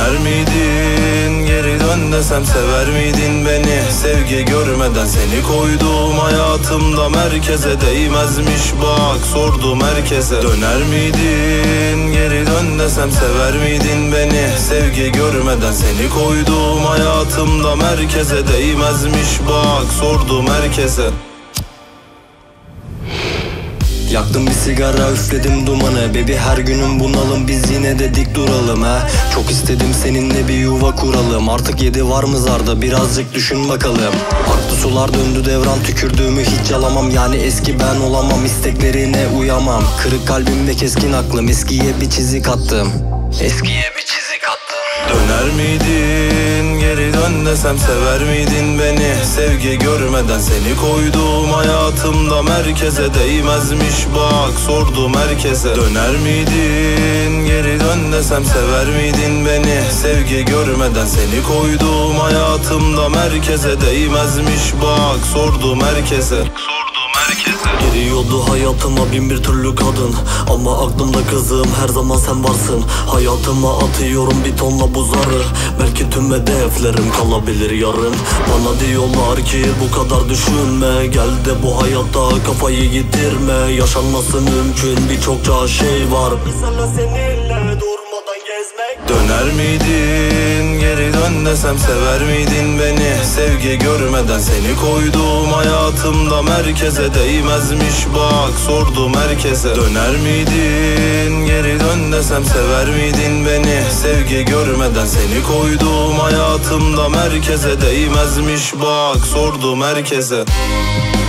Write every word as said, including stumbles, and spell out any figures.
Döner miydin, geri dön desem sever miydin beni? Sevgi görmeden seni koydum hayatımda merkeze, değmezmiş bak sordum herkese. Döner miydin, geri dön desem sever miydin beni? Sevgi görmeden seni koydum hayatımda merkeze, değmezmiş bak sordum herkese. Yaktım bir sigara, üfledim dumanı. Baby her günün bunalım, biz yine de dik duralım he. Çok istedim seninle bir yuva kuralım. Artık yedi var mı zarda, birazcık düşün bakalım. Aklı sular döndü devran, tükürdüğümü hiç yalamam. Yani eski ben olamam, isteklerine uyamam. Kırık kalbim ve keskin aklım, eskiye bir çizik attım. Eskiye bir çizik attım. Döner miydin, geri dön desem sever miydin beni? Sevgi görmeden seni koydum hayatımda merkeze, değmezmiş bak sordum herkese. Döner miydin, geri dön desem sever miydin beni? Sevgi görmeden seni koydum hayatımda merkeze, değmezmiş bak sordum herkese. Giriyordu hayatıma bin bir türlü kadın, ama aklımda kızım her zaman sen varsın. Hayatıma atıyorum bir tonla buzları, belki tüm hedeflerim kalabilir yarım. Bana diyorlar ki bu kadar düşünme, gel de bu hayatta kafayı yitirme. Yaşanması mümkün birçokça şey var, mesela seninle durmadan gezmek. Döner miydin, geri dön desem sever miydin beni? Sevgi görmeden seni koydum hayatımda merkeze, değmezmiş bak sordum herkese. Döner miydin, geri dön desem sever miydin beni? Sevgi görmeden seni koydum hayatımda merkeze, değmezmiş bak sordum herkese.